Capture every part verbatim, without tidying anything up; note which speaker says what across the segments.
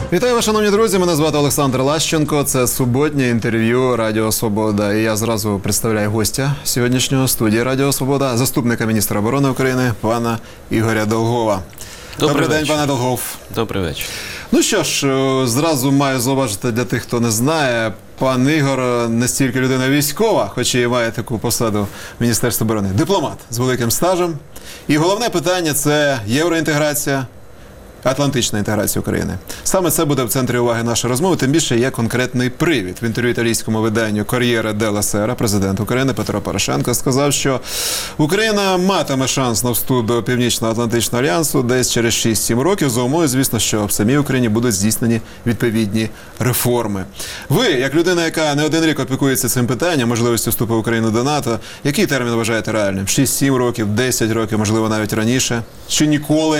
Speaker 1: Вітаю вас, шановні друзі, мене звати Олександр Лащенко, це суботнє інтерв'ю Радіо Свобода. І я зразу представляю гостя сьогоднішнього студії Радіо Свобода, заступника міністра оборони України, пана Ігоря Долгова.
Speaker 2: Добрий,
Speaker 1: Добрий день,
Speaker 2: вечір.
Speaker 1: пане Долгов.
Speaker 2: Добрий вечір.
Speaker 1: Ну що ж, зразу маю зауважити для тих, хто не знає, пан Ігор не стільки людина військова, хоч і має таку посаду в Міністерстві оборони, дипломат з великим стажем. І головне питання – це євроінтеграція, атлантична інтеграція України. Саме це буде в центрі уваги нашої розмови, тим більше є конкретний привід. В інтерв'ю італійському виданню «Кор'єре делла Сера» президент України Петро Порошенко сказав, що Україна матиме шанс на вступ до Північно-Атлантичного альянсу десь через шість-сім років, за умови, звісно, що в самій Україні будуть здійснені відповідні реформи. Ви, як людина, яка не один рік опікується цим питанням, можливістю вступу України до НАТО, який термін вважаєте реальним? шість-сім років, десять років, можливо, навіть раніше? Чи ніколи?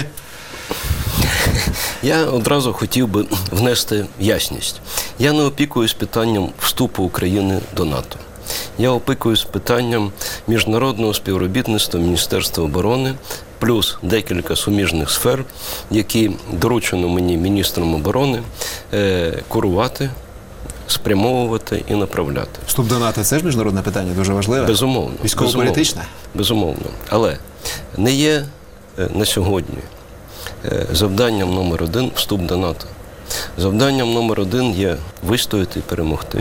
Speaker 2: Я одразу хотів би внести ясність. Я не опікуюсь питанням вступу України до НАТО. Я опікуюсь питанням міжнародного співробітництва Міністерства оборони, плюс декілька суміжних сфер, які доручено мені міністром оборони е, курувати, спрямовувати і направляти.
Speaker 1: Вступ до НАТО – це ж міжнародне питання, дуже важливе?
Speaker 2: Безумовно.
Speaker 1: Військово-політичне?
Speaker 2: Безумовно. безумовно. Але не є е, на сьогодні завданням номер один – вступ до НАТО. Завданням номер один є вистояти і перемогти,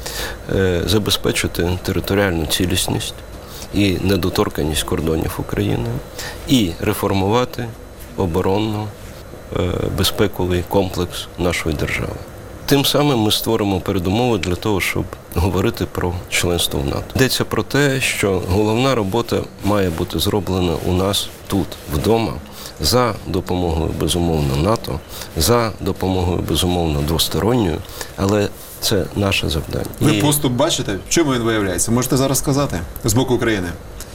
Speaker 2: забезпечити територіальну цілісність і недоторканність кордонів України і реформувати оборонно-безпековий комплекс нашої держави. Тим самим ми створимо передумови для того, щоб говорити про членство в НАТО. Йдеться про те, що головна робота має бути зроблена у нас тут, вдома, за допомогою, безумовно, НАТО, за допомогою, безумовно, двосторонньою, але це наше завдання.
Speaker 1: Ви
Speaker 2: І...
Speaker 1: поступ бачите? В чому він виявляється? Можете зараз сказати? З боку України.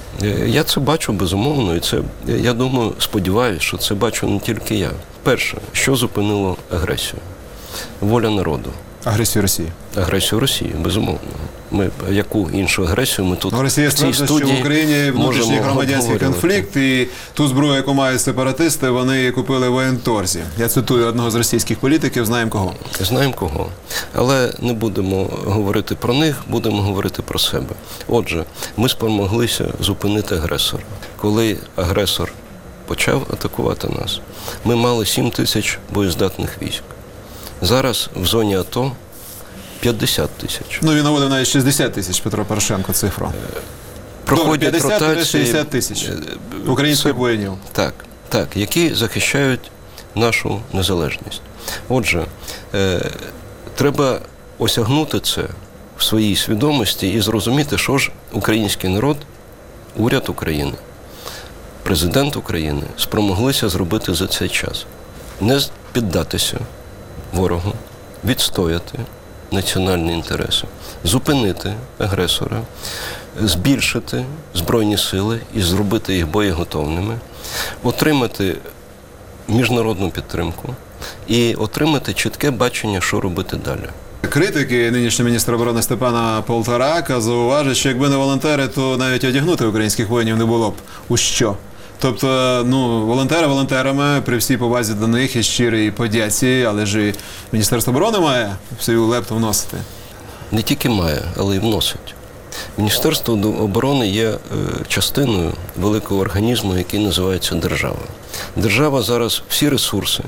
Speaker 2: Я це бачу, безумовно, і це, я думаю, сподіваюся, що це бачу не тільки я. Перше, що зупинило агресію? Воля народу.
Speaker 1: Агресію Росії.
Speaker 2: Агресію Росії, безумовно. Ми, яку іншу агресію ми тут,
Speaker 1: ну, Росія
Speaker 2: в цій
Speaker 1: стверджує,
Speaker 2: студії,
Speaker 1: що в Україні внутрішній громадянський конфлікт, і ту зброю, яку мають сепаратисти, вони купили в воєнторзі. Я цитую одного з російських політиків, знаємо кого.
Speaker 2: Знаємо кого. Але не будемо говорити про них, будемо говорити про себе. Отже, ми спромоглися зупинити агресора. Коли агресор почав атакувати нас, ми мали сім тисяч боєздатних військ. Зараз в зоні АТО п'ятдесят тисяч.
Speaker 1: Ну, він наводив навіть шістдесят тисяч, Петро Порошенко, цифру.
Speaker 2: Проходять ротації.
Speaker 1: шістдесят тисяч українських воїнів.
Speaker 2: Так, так, які захищають нашу незалежність. Отже, е, треба осягнути це в своїй свідомості і зрозуміти, що ж український народ, уряд України, президент України спромоглися зробити за цей час. Не піддатися ворогу, відстояти національні інтереси, зупинити агресора, збільшити збройні сили і зробити їх боєготовними, отримати міжнародну підтримку і отримати чітке бачення, що робити далі.
Speaker 1: Критики нинішнього міністра оборони Степана Полторака зауважують, що якби не волонтери, то навіть одягнути українських воїнів не було б у що. Тобто, ну, волонтери волонтерами, при всій повазі до них і щирій подяці, але ж і Міністерство оборони має свою лепту вносити.
Speaker 2: Не тільки має, але й вносить. Міністерство оборони є частиною великого організму, який називається держава. Держава зараз всі ресурси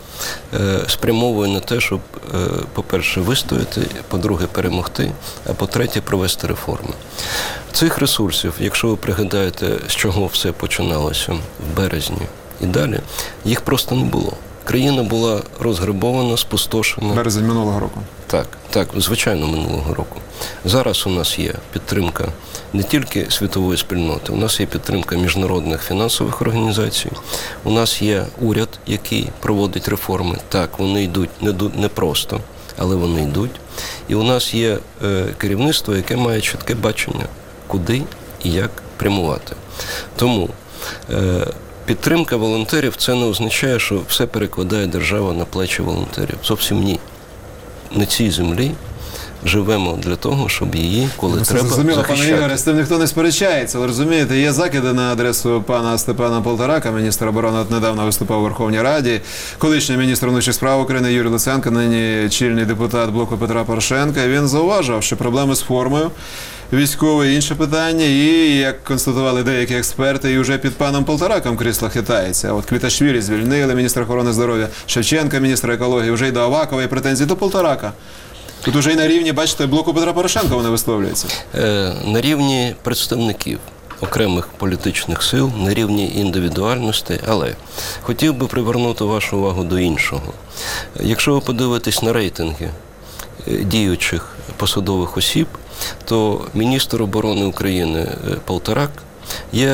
Speaker 2: спрямовує на те, щоб, по-перше, вистояти, по-друге, перемогти, а по-третє, провести реформи. Цих ресурсів, якщо ви пригадаєте, з чого все починалося в березні і далі, їх просто не було. Країна була розграбована, спустошена.
Speaker 1: Березень минулого року.
Speaker 2: Так, так, звичайно, минулого року. Зараз у нас є підтримка не тільки світової спільноти, у нас є підтримка міжнародних фінансових організацій, у нас є уряд, який проводить реформи. Так, вони йдуть не просто, але вони йдуть. І у нас є е, керівництво, яке має чітке бачення, куди і як прямувати. Тому е, підтримка волонтерів – це не означає, що все перекладає держава на плечі волонтерів. Зовсім ні. На цій землі живемо для того, щоб її, коли
Speaker 1: Ну, це
Speaker 2: треба,
Speaker 1: зрозуміло, пане
Speaker 2: захищати.
Speaker 1: Ігоре, з цим ніхто не сперечається, але розумієте, є закиди на адресу пана Степана Полторака, міністра оборони, от недавно виступав у Верховній Раді, колишній міністр внутрішніх справ України Юрій Луценко, нині чільний депутат блоку Петра Порошенка, і він зауважив, що проблеми з формою військове інше питання, і, як констатували деякі експерти, і вже під паном Полтораком крісло хитається. От Квіташвілі звільнили, міністра охорони здоров'я, Шевченка, міністра екології, вже й до Авакова, і претензії до Полторака. Тут уже і на рівні, бачите, блоку Петра Порошенка вони висловлюються.
Speaker 2: Е, На рівні представників окремих політичних сил, на рівні індивідуальностей, але хотів би привернути вашу увагу до іншого. Якщо ви подивитесь на рейтинги е, діючих посадових осіб, то міністр оборони України е, Полторак є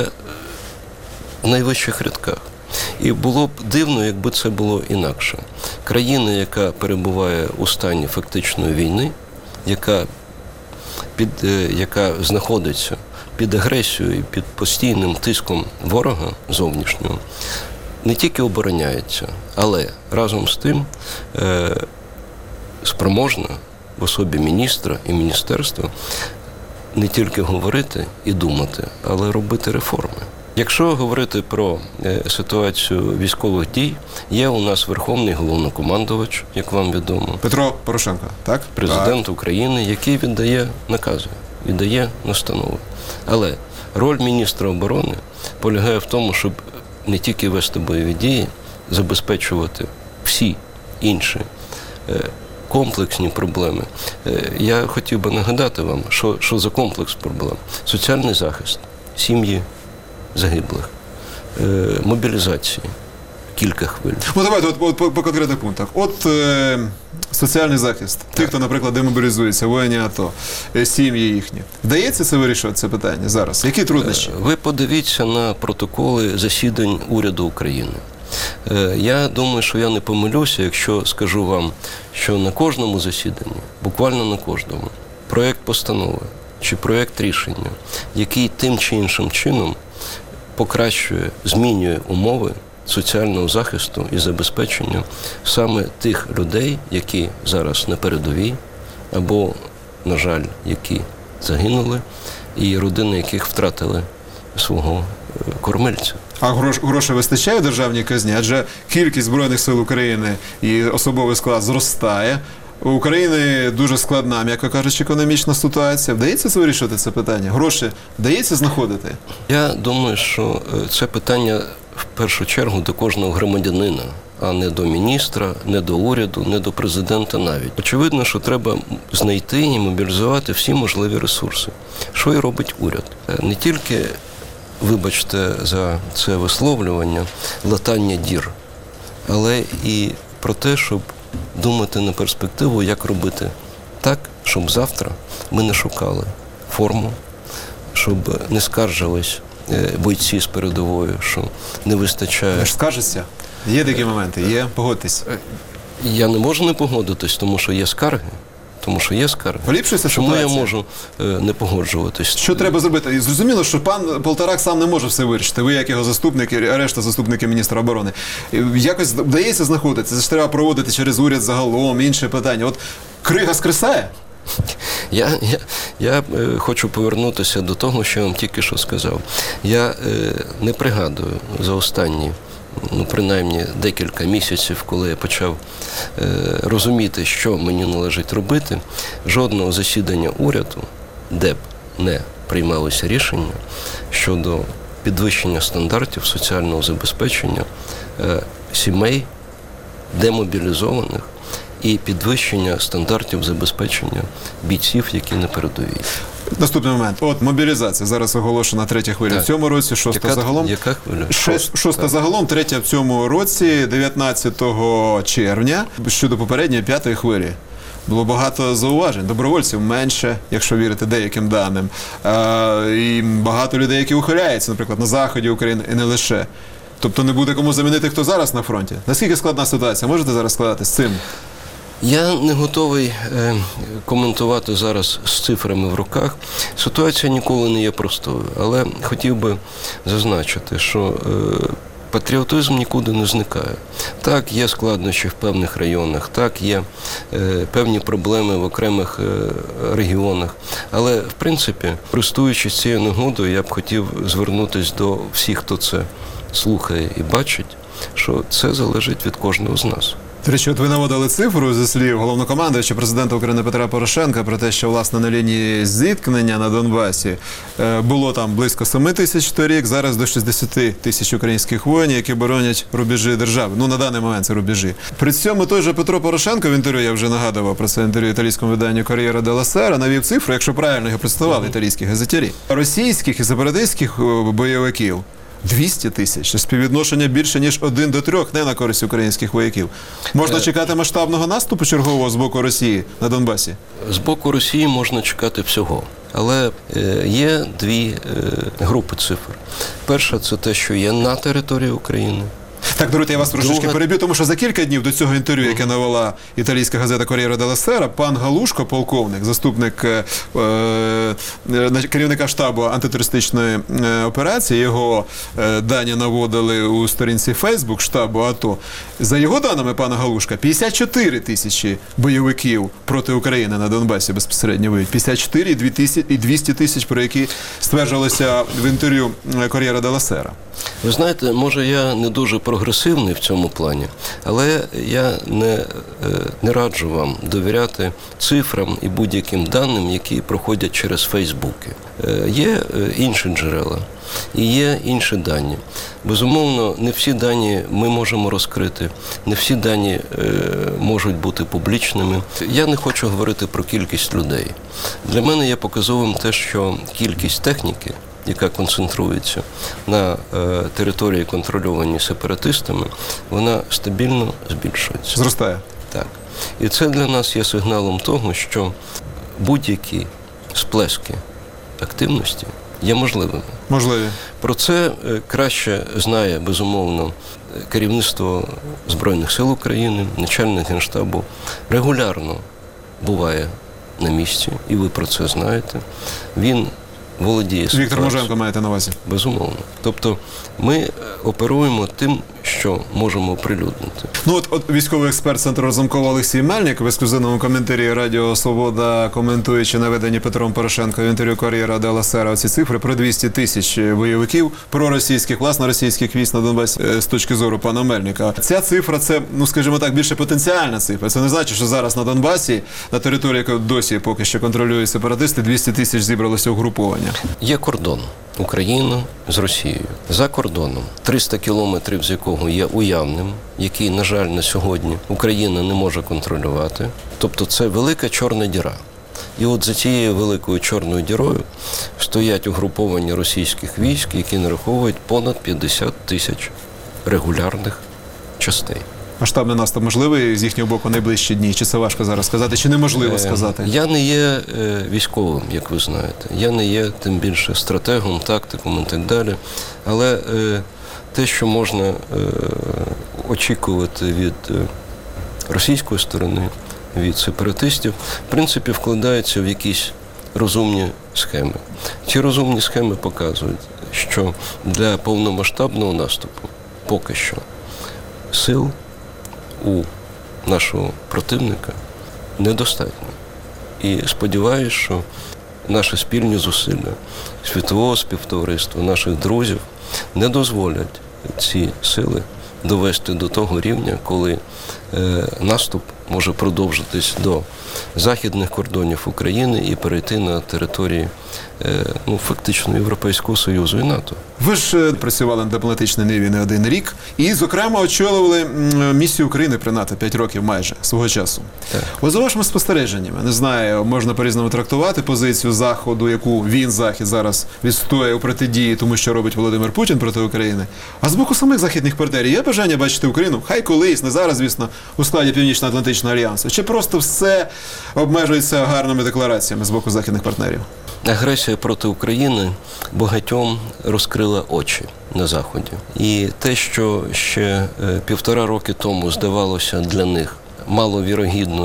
Speaker 2: в найвищих рядках. І було б дивно, якби це було інакше. Країна, яка перебуває у стані фактичної війни, яка, під, е, яка знаходиться під агресією і під постійним тиском ворога зовнішнього, не тільки обороняється, але разом з тим е, спроможна в особі міністра і міністерства не тільки говорити і думати, але робити реформи. Якщо говорити про е, ситуацію військових дій, є у нас Верховний Головнокомандувач, як вам відомо,
Speaker 1: Петро Порошенко, так?
Speaker 2: президент України, який віддає накази, віддає настанови. Але роль міністра оборони полягає в тому, щоб не тільки вести бойові дії, забезпечувати всі інші е, комплексні проблеми. Е, я хотів би нагадати вам, що, що за комплекс проблем. Соціальний захист, сім'ї загиблих, е, мобілізації, кілька хвиль.
Speaker 1: Ну давайте от, от, по, по конкретних пунктах. От е, соціальний захист, тих, хто, наприклад, демобілізується, воїни АТО, е, сім'ї їхні. Вдається це вирішувати, це питання зараз? Які труднощі?
Speaker 2: Ви подивіться на протоколи засідань уряду України. Е, Я думаю, що я не помилюся, якщо скажу вам, що на кожному засіданні, буквально на кожному, проєкт постанови чи проєкт рішення, який тим чи іншим чином покращує, змінює умови соціального захисту і забезпечення саме тих людей, які зараз на передовій, або, на жаль, які загинули, і родини яких втратили свого кормильця.
Speaker 1: А грош, грошей вистачає в державній казні? Адже кількість Збройних сил України і особовий склад зростає. У України дуже складна, м'яко кажучи, економічна ситуація. Вдається це вирішувати це питання? Гроші вдається знаходити?
Speaker 2: Я думаю, що це питання в першу чергу до кожного громадянина, а не до міністра, не до уряду, не до президента навіть. Очевидно, що треба знайти і мобілізувати всі можливі ресурси. Що і робить уряд. Не тільки, вибачте за це висловлювання, латання дір, але і про те, щоб думати на перспективу, як робити так, щоб завтра ми не шукали форму, щоб не скаржились бойці з передової, що не вистачає.
Speaker 1: Ви ж скажеться? Є такі моменти, є, погодьтесь.
Speaker 2: Я не можу не погодитись, тому що є скарги. Тому що є скарги.
Speaker 1: Поліпшується
Speaker 2: Чому
Speaker 1: ситуація?
Speaker 2: я можу е, не погоджуватись?
Speaker 1: Що треба зробити? І зрозуміло, що пан Полторак сам не може все вирішити. Ви, як його заступники, а решта заступники міністра оборони. І якось вдається знаходити. Це ж треба проводити через уряд загалом, інше питання. От крига скресає?
Speaker 2: Я, я, я е, хочу повернутися до того, що я вам тільки що сказав. Я е, не пригадую за останні, ну, принаймні, декілька місяців, коли я почав е, розуміти, що мені належить робити, жодного засідання уряду, де б не приймалися рішення щодо підвищення стандартів соціального забезпечення е, сімей демобілізованих і підвищення стандартів забезпечення бійців, які на передовій.
Speaker 1: Наступний момент. От мобілізація. Зараз оголошена третя хвиля
Speaker 2: Так.
Speaker 1: в цьому році, шоста
Speaker 2: Яка,
Speaker 1: загалом.
Speaker 2: яка хвиля?
Speaker 1: Шост, шоста загалом, третя в цьому році, дев'ятнадцятого червня, щодо попередньої п'ятої хвилі. Було багато зауважень. Добровольців менше, якщо вірити деяким даним. А, і багато людей, які ухиляються, наприклад, на заході України, і не лише. Тобто не буде кому замінити, хто зараз на фронті. Наскільки складна ситуація? Можете зараз складати з цим?
Speaker 2: Я не готовий е, коментувати зараз з цифрами в руках. Ситуація ніколи не є простою, але хотів би зазначити, що е, Патріотизм нікуди не зникає. Так, є складнощі в певних районах, так, є е, певні проблеми в окремих е, регіонах. Але, в принципі, користуючись цією нагодою, я б хотів звернутися до всіх, хто це слухає і бачить, що це залежить від кожного з нас.
Speaker 1: До речі, от ви наводили цифру зі слів головнокомандуюча президента України Петра Порошенка про те, що, власне, на лінії зіткнення на Донбасі е, було там близько семи тисяч торік, зараз до шістдесят тисяч українських воїнів, які боронять рубежі держави. Ну, на даний момент це рубежі. При цьому той же Петро Порошенко в інтерв'ю, я вже нагадував про це інтерв'ю італійському виданню «Кор'єра делла Сера», навів цифру, якщо правильно його представили італійські газетярі, російських і сепаратистських бойовиків двісті тисяч. Це співвідношення більше, ніж один до трьох, не на користь українських вояків. Можна чекати масштабного наступу чергового з боку Росії на Донбасі?
Speaker 2: З боку Росії можна чекати всього. Але е, є дві е, групи цифр. Перша – це те, що є на території України.
Speaker 1: Так, Доруте, я вас трошечки
Speaker 2: Друга...
Speaker 1: переб'ю, тому що за кілька днів до цього інтерв'ю, яке навела італійська газета «Кор'єра делла Сера», пан Галушко, полковник, заступник е, е, керівника штабу антитерористичної е, операції, його е, дані наводили у сторінці Фейсбук штабу АТО. За його даними пана Галушка, п'ятдесят чотири тисячі бойовиків проти України на Донбасі безпосередньо воюють. п'ятдесят чотири і двісті тисяч, про які стверджувалося в інтерв'ю «Кор'єра делла Сера».
Speaker 2: Ви знаєте, може я не дуже прогресивний в цьому плані, але я не, не раджу вам довіряти цифрам і будь-яким даним, які проходять через Фейсбуки. Є інші джерела і є інші дані. Безумовно, не всі дані ми можемо розкрити, не всі дані можуть бути публічними. Я не хочу говорити про кількість людей. Для мене є показовим те, що кількість техніки, яка концентрується на е, території, контрольованій сепаратистами, вона стабільно збільшується.
Speaker 1: Зростає.
Speaker 2: Так. І це для нас є сигналом того, що будь-які сплески активності є можливими.
Speaker 1: Можливі.
Speaker 2: Про це е, краще знає, безумовно, керівництво Збройних сил України, начальник Генштабу регулярно буває на місці, і ви про це знаєте. Він володіє ситуацією.
Speaker 1: Віктор Муженко маєте на увазі?
Speaker 2: Безумовно. Тобто ми оперуємо тим, що можемо оприлюднити.
Speaker 1: Ну от, от військовий експерт Центру Разумкова Олексій Мельник в ексклюзивному коментарі Радіо Свобода, коментуючи наведені Петром Порошенко в інтерв'ю «Кор'єра делла Сера» оці цифри про двісті тисяч бойовиків, проросійських, власне, російських військ на Донбасі з точки зору пана Мельника. Ця цифра, це, ну скажімо так, більше потенціальна цифра. Це не значить, що зараз на Донбасі, на території, яку досі поки що контролюють сепаратисти, двісті тисяч зібралося угруповання.
Speaker 2: Є кордон України з Росією. За кордоном, триста кілометрів з якого є уявним, який, на жаль, на сьогодні Україна не може контролювати. Тобто це велика чорна діра. І от за цією великою чорною дірою стоять угруповання російських військ, які нараховують понад п'ятдесят тисяч регулярних частей.
Speaker 1: Масштабний наступ можливий з їхнього боку найближчі дні? Чи це важко зараз сказати? Чи неможливо сказати?
Speaker 2: Я не є військовим, як ви знаєте. Я не є, тим більше, стратегом, тактиком і так далі. Але те, що можна очікувати від російської сторони, від сепаратистів, в принципі, вкладається в якісь розумні схеми. Ці розумні схеми показують, що для повномасштабного наступу поки що сил у нашого противника недостатньо. І сподіваюся, що наші спільні зусилля світового співтовариства, наших друзів не дозволять ці сили довести до того рівня, коли е, наступ може продовжитись до західних кордонів України і перейти на території е, ну, фактично Європейського Союзу і НАТО.
Speaker 1: Ви ж працювали на дипломатичній ниві не один рік і, зокрема, очолювали місію України при НАТО п'ять років майже свого часу.
Speaker 2: Так.
Speaker 1: Ось за вашими спостереженнями, не знаю, можна по-різному трактувати позицію Заходу, яку він, Захід, зараз відстоює у протидії тому, що робить Володимир Путін проти України. А з боку самих західних партнерів є бажання бачити Україну, хай колись, не зараз, звісно, у складі Північно-Атлантичного альянсу? Чи просто все обмежується гарними деклараціями з боку західних партнерів?
Speaker 2: Агресія проти України багатьом розкрила очі на Заході. І те, що ще півтора роки тому здавалося для них маловірогідною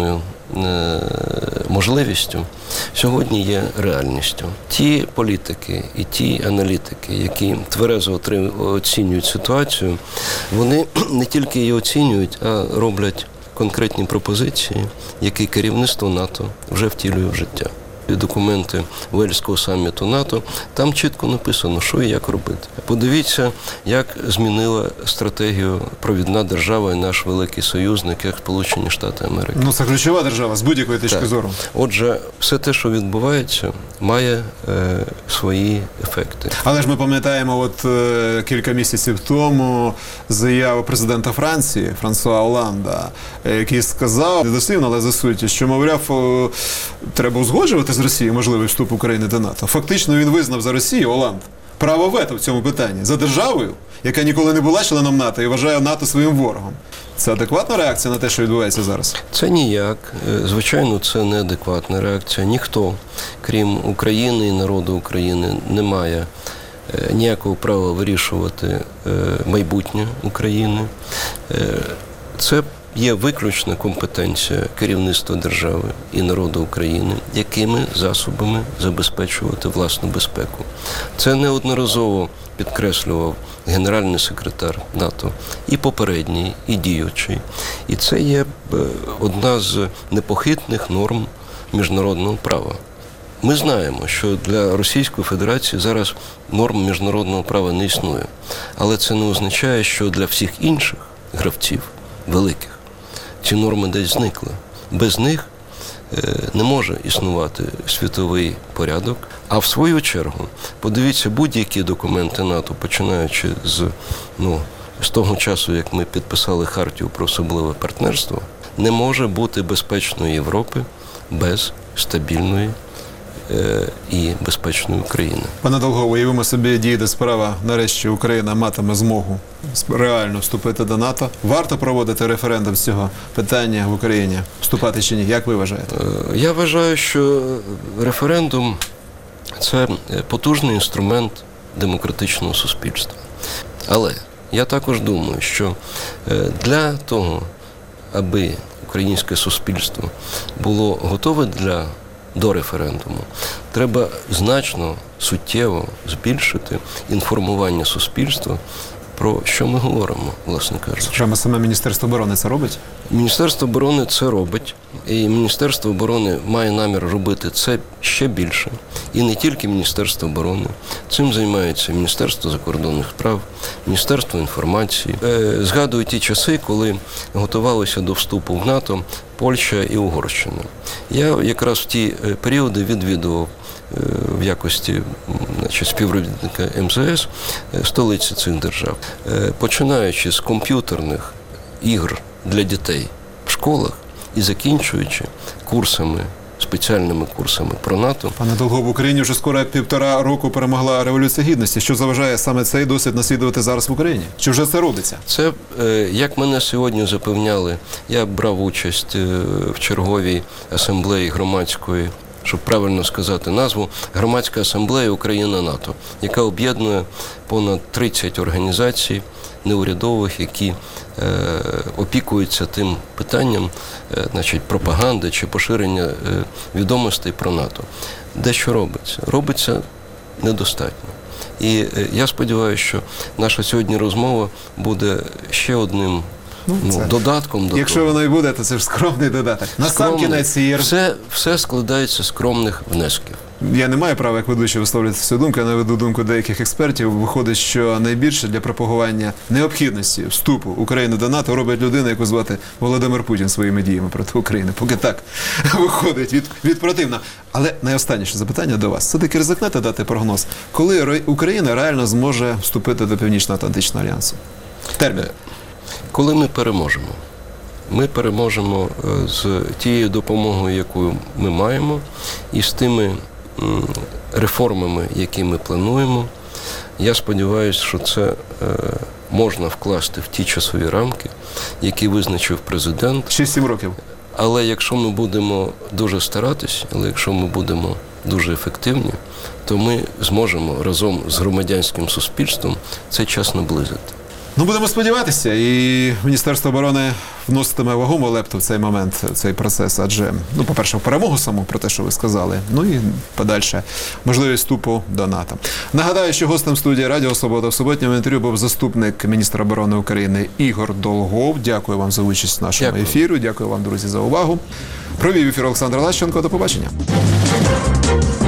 Speaker 2: можливістю, сьогодні є реальністю. Ті політики і ті аналітики, які тверезо оцінюють ситуацію, вони не тільки її оцінюють, а роблять конкретні пропозиції, які керівництво НАТО вже втілює в життя. Документи Уельського саміту НАТО, там чітко написано, що і як робити. Подивіться, як змінила стратегію провідна держава і наш великий союзник, як Сполучені Штати Америки.
Speaker 1: Ну, це ключова держава з будь-якої точки
Speaker 2: так.
Speaker 1: зору.
Speaker 2: Отже, все те, що відбувається, має е, свої ефекти.
Speaker 1: Але ж ми пам'ятаємо, от е, кілька місяців тому заяву президента Франції Франсуа Оланда, е, який сказав, недослівно, але за суті, що, мовляв, о, треба узгоджувати з Росією можливий вступ України до НАТО. Фактично він визнав за Росію, Оланд, право вето в цьому питанні. За державою, яка ніколи не була членом НАТО і вважає НАТО своїм ворогом. Це адекватна реакція на те, що відбувається зараз?
Speaker 2: Це ніяк. Звичайно, це неадекватна реакція. Ніхто, крім України і народу України, не має ніякого права вирішувати майбутнє України. Це є виключна компетенція керівництва держави і народу України, якими засобами забезпечувати власну безпеку. Це неодноразово підкреслював генеральний секретар НАТО, і попередній, і діючий. І це є одна з непохитних норм міжнародного права. Ми знаємо, що для Російської Федерації зараз норм міжнародного права не існує. Але це не означає, що для всіх інших гравців, великих, ці норми десь зникли. Без них не може існувати світовий порядок. А в свою чергу, подивіться, будь-які документи НАТО, починаючи з, ну, з того часу, як ми підписали Хартію про особливе партнерство, не може бути безпечної Європи без стабільної і безпечної України.
Speaker 1: Пане Долгов, уявимо собі, дійде справа, нарешті Україна матиме змогу реально вступити до НАТО. Варто проводити референдум з цього питання в Україні? Вступати чи ні? Як ви вважаєте?
Speaker 2: Я вважаю, що референдум – це потужний інструмент демократичного суспільства. Але я також думаю, що для того, аби українське суспільство було готове для до референдуму, треба значно, суттєво збільшити інформування суспільства, про що ми говоримо, власне кажучи.
Speaker 1: Саме саме Міністерство оборони це робить?
Speaker 2: Міністерство оборони це робить, і Міністерство оборони має намір робити це ще більше. І не тільки Міністерство оборони. Цим займається Міністерство закордонних справ, Міністерство інформації. Згадую ті часи, коли готувалися до вступу в НАТО Польща і Угорщина. Я якраз в ті періоди відвідував в якості, значить, співробітника ем зе ес столиці цих держав. Починаючи з комп'ютерних ігр для дітей в школах і закінчуючи курсами, спеціальними курсами про НАТО.
Speaker 1: Пане Долгов, в Україні вже скоро півтора року перемогла Революція Гідності. Що заважає саме цей досвід наслідувати зараз в Україні? Чи вже це робиться?
Speaker 2: Це, як мене сьогодні запевняли, я брав участь в черговій асамблеї громадської, щоб правильно сказати назву, Громадська асамблея Україна-НАТО, яка об'єднує понад тридцять організацій неурядових, які е, опікуються тим питанням, е, значить, пропаганди чи поширення е, відомостей про НАТО. Дещо робиться? Робиться недостатньо. І е, я сподіваюся, що наша сьогодні розмова буде ще одним Ну, ну, додатком до
Speaker 1: Якщо
Speaker 2: того.
Speaker 1: воно і буде, то це ж скромний додаток. На сам кінець цієї...
Speaker 2: Все, все складається з скромних внесків.
Speaker 1: Я не маю права, як ведучий, висловлювати свою думку, я наведу думку деяких експертів. Виходить, що найбільше для пропагування необхідності вступу України до НАТО робить людина, яку звати Володимир Путін своїми діями проти України. Поки так виходить від, від противно. Але найостанніше запитання до вас. Все-таки ризикнете дати прогноз, коли Україна реально зможе вступити до Північно-Атлантичного альянсу? Термін.
Speaker 2: Коли ми переможемо. Ми переможемо з тією допомогою, яку ми маємо, і з тими реформами, які ми плануємо. Я сподіваюся, що це можна вкласти в ті часові рамки, які визначив президент.
Speaker 1: шість-сім років.
Speaker 2: Але якщо ми будемо дуже старатись, але якщо ми будемо дуже ефективні, то ми зможемо разом з громадянським суспільством цей час наблизити.
Speaker 1: Ну, будемо сподіватися, і Міністерство оборони вноситиме вагому лепту в цей момент, в цей процес, адже, ну, по-перше, в перемогу саму, про те, що ви сказали, ну і подальше можливість вступу до НАТО. Нагадаю, що гостем студії Радіо Свобода в суботньому інтерв'ю був заступник міністра оборони України Ігор Долгов. Дякую вам за участь в нашому
Speaker 2: Дякую.
Speaker 1: ефірі. Дякую вам, друзі, за увагу. Провів ефір Олександр Лащенко. До побачення.